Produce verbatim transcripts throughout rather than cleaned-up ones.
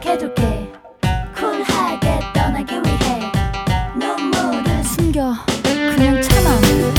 기억해둘게. 쿨하게 떠나기 위해 눈물을 숨겨 그냥 참아.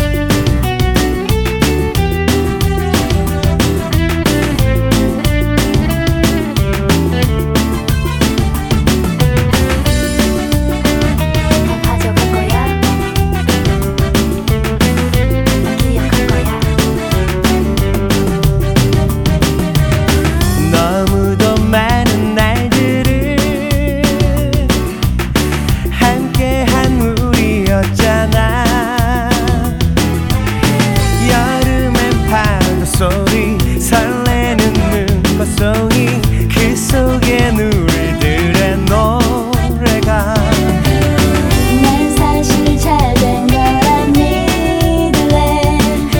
소리 설레는 눈꽃송이 그 속에 우리들의 노래가 난 사실 잘 된 거란 믿을래.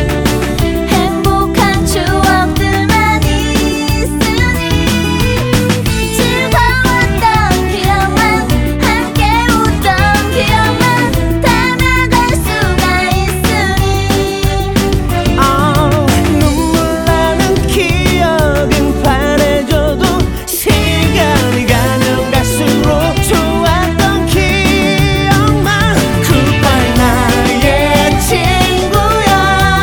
행복한 추억들만 있으니 즐거웠던 기억만 함께 웃던 기억만 다 나갈 수가 있으니 oh. 기억은 바래져도 시간이 가면 갈수록 좋았던 기억만 굿바이 나의 친구야.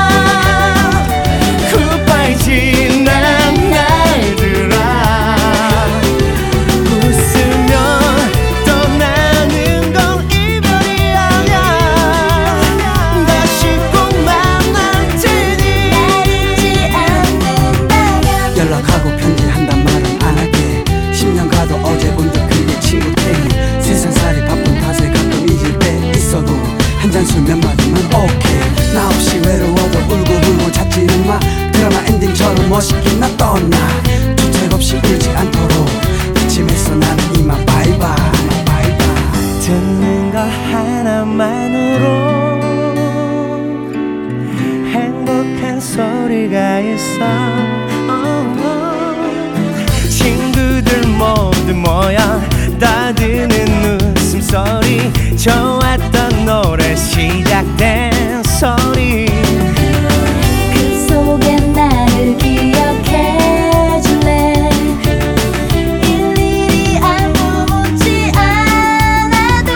굿바이 지난 날들아 웃으며 떠나는 건 이별이 아냐. 다시 꼭 만날 테니 잊지 않는다면 연락하고 편지한단 말은 안 할게. 십 년 가도 어제 본 듯 그게 친구 땡. 세상살이 바쁜 탓에 가끔 잊을 때 있어도 한 잔 술 몇 마디면 오케이. 나 없이 외로워도 울고 불고 찾지는 마. 드라마 엔딩처럼 멋있게 나 떠나. 주책 없이 울지 않도록 이쯤에서 나는 이만 바이바이 바이바이. 듣는 거 하나만으로 행복한 소리가 있어. oh, oh. 친구들 모두 모여 떠드는 웃음소리 좋았던 노래 시작된 소리 그 속에 나를 기억해줄래. 일일이 안부 묻지 않아도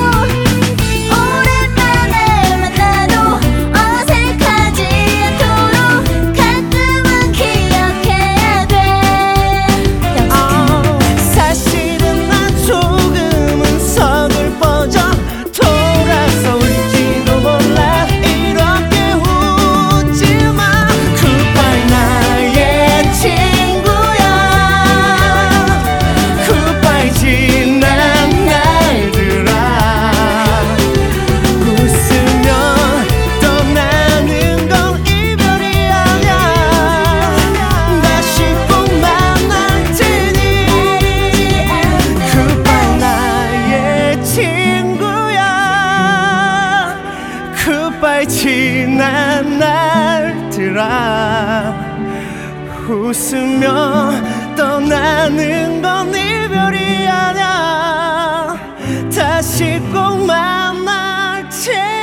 오랜만에 만나도 어색하지 않도록 가끔은 기억해야 돼. oh, 사실은 난 조금은 서글퍼져 돌아서 울지도 몰라. 이렇게 웃지마. 굿바이 나의 친구야. 굿바이 지난 날들아 웃으며 떠나는 건 이별이 아냐. 다시 꼭 만날 테니 굿바이 나의 친구야. 굿바이 지난 날들아 웃으며 떠나는 건 이별이 아냐. 다시 꼭 만날 테니